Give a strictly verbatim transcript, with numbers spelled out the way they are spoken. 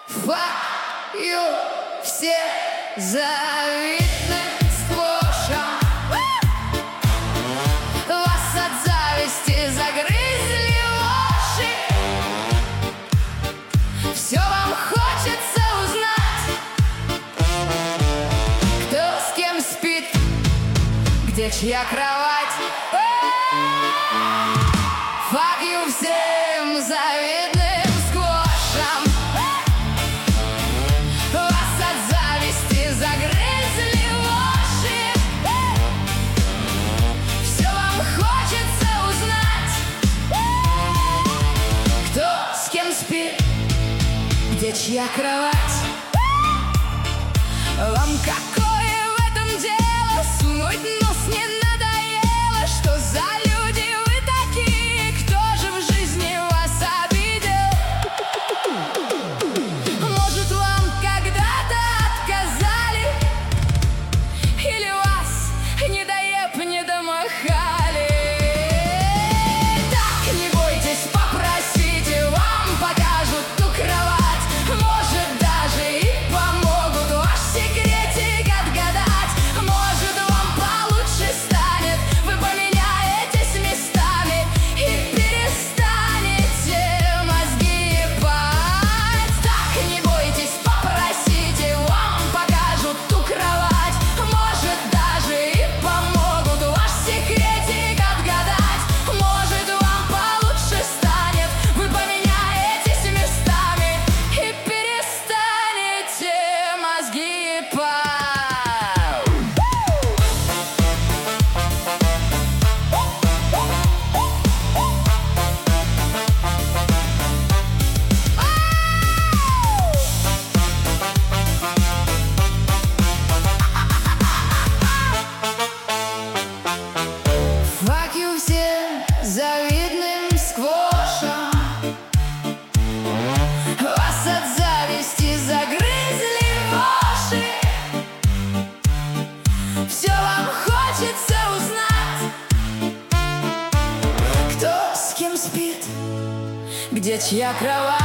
Fuck you, все завидны сквошем. Вас от зависти загрызли воши. Все вам хочется узнать, кто с кем спит, где чья кровать. Fuck you всем завидным сквошем. Вас от зависти загрызли воши. Все вам хочется узнать, кто с кем спит, где чья кровать. Вам какое в этом дело? Смыть нос не надоело? Что за люди вы такие? Кто же в жизни вас обидел? Может, вам когда-то отказали? Или вас недоеб не домахали? Так, не бойтесь, попросите, вам покажут ту кровать. Может, даже и помогут ваш секретик отгадать. Может, вам получше станет, вы поменяетесь местами и перестанете мозги ебать. Так, не бойтесь, попросите, вам покажут ту кровать. Может, даже и помогут ваш секретик отгадать. Может, вам получше станет, вы поменяетесь местами и перестанете мозги ебать. Fuck you всем завидным сквошем. Вас от зависти загрызли воши. Все вам хочется узнать, кто с кем спит, где чья кровать.